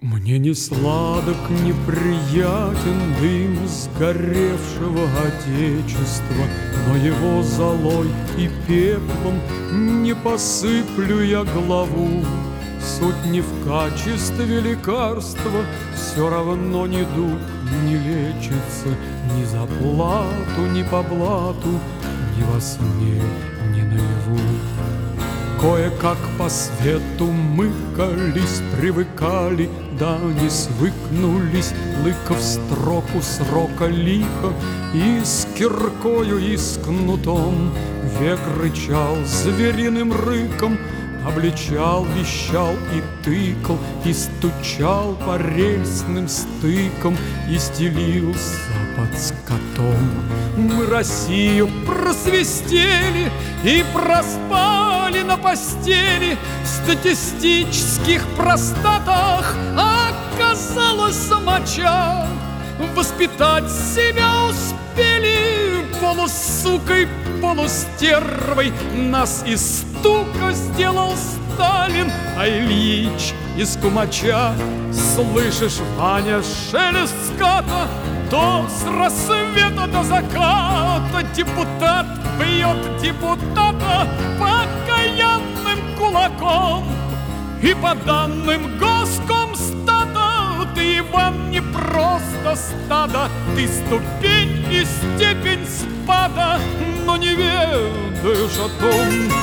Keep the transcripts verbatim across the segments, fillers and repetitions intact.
Мне не сладок, неприятен дым сгоревшего отечества, но его золой и пеплом не посыплю я главу. Суть не в качестве лекарства, все равно недуг не лечится ни за плату, ни по блату, ни во сне, ни наяву. Кое-как по свету мыкались, привыкали, да не свыкнулись, лыка в строку срока лихо, и с киркою, и с кнутом. Век рычал звериным рыком, обличал, вещал и тыкал, и стучал по рельсным стыкам, и стелился под скотом. Мы Россию просвистели и проспали на постели, в статистических простатах оказалась моча. Воспитать себя успели полусукой, полустервой. Нас из стука сделал Сталин, а Ильич из кумача. Слышишь, Ваня, шелест ската, то с рассвета до заката депутат бьет депутата покаянным кулаком. И по данным Госкомстата ты, Иван, не просто стадо, ты ступень и степень спада, но не ведаешь о том.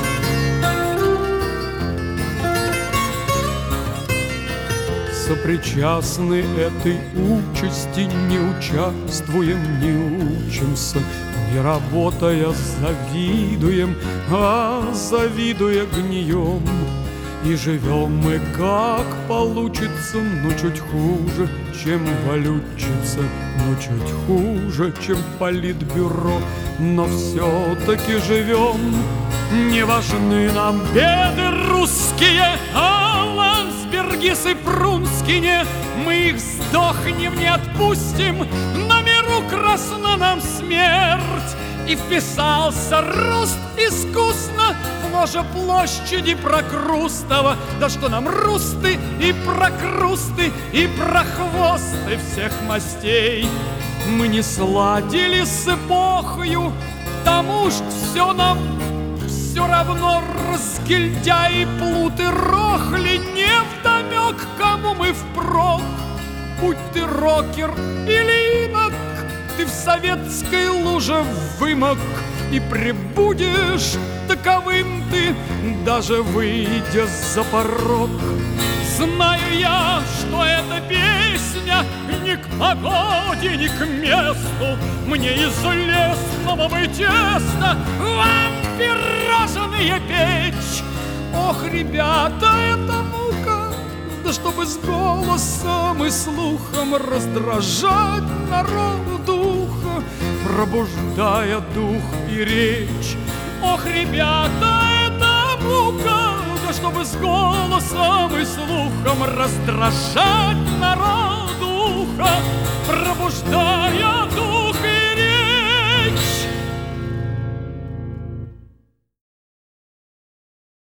Сопричастны этой участи, не участвуем, не учимся, не работая завидуем, а завидуя гнием. И живем мы как получится, но чуть хуже, чем валютчица, но чуть хуже, чем политбюро, но все-таки живем. Не важны нам беды русские, а Ландсбергис и Прунские, мы их сдохнем, не отпустим, на миру красна нам смерть. И вписался рост искусно в ложе площади Прокрустова. Да что нам русты и прокрусты и прохвосты всех мастей. Мы не сладили с эпохою, потому что все нам все равно. Разгильдяи, плуты, рохли, невдомек, кому мы впрок. Будь ты рокер или инок, ты в советской луже вымок, и прибудешь таковым ты, даже выйдя за порог. Знаю я, что эта песня ни к погоде, ни к месту. Мне из лесного бы тесно вам пирожные печь. Ох, ребята, это мука, да чтобы с голосом и слухом раздражать народу духа, пробуждая дух и речь. Ох, ребята, это мука, да чтобы с голосом и слухом раздражать народу духа, пробуждая дух